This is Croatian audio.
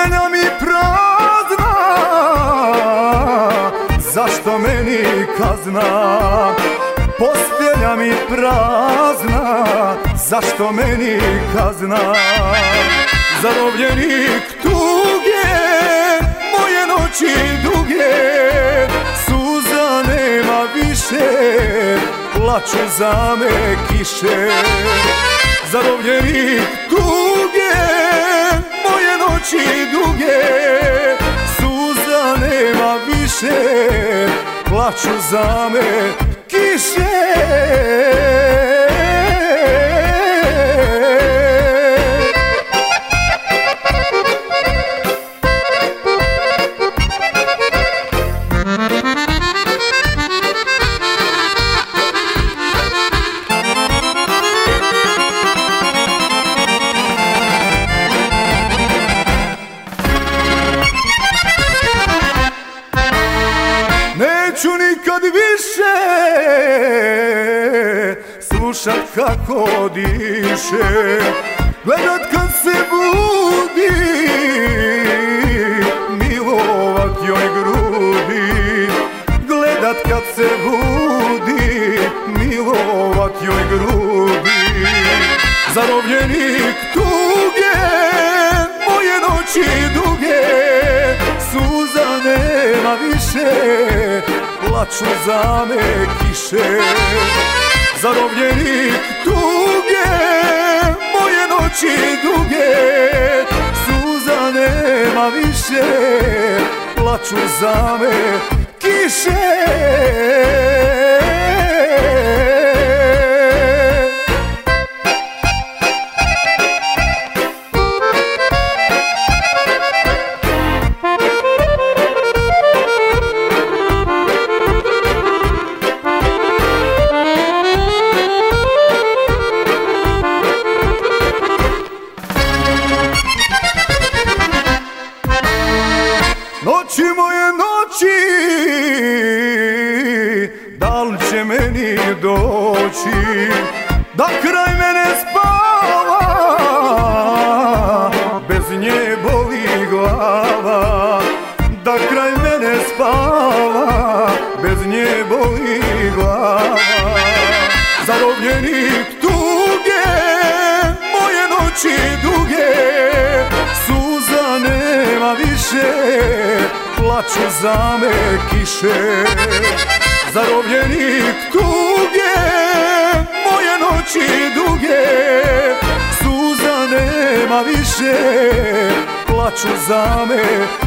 Postelja mi prazna, zašto meni kazna? Postelja mi prazna, zašto meni kazna? Zarobljenik tuge, moje noći duge, suza nema više, plaču za me kiše. Zarobljenik tuge, moje noći duge, suza nema više, plaču za me kiše. Neću nikad više slušat kako diše, gledat kad se budi, milovat joj grudi. Gledat kad se budi, milovat joj grudi. Zarobljenik tuge, moje noći duge, suza nema više, plaču za me kiše. Zarobljenik tuge, moje noći duge, suza nema više, plaču za me kiše. Noći moje noći, da li će meni doći da kraj mene spava, bez nje boli glava. Da kraj mene spava, bez nje boli glava. Zarobljenik tuge, moje noći duge, suza nema više, plaču za me kiše. Zarobljenik tuge, moje noći duge, suza nema više, plaču za me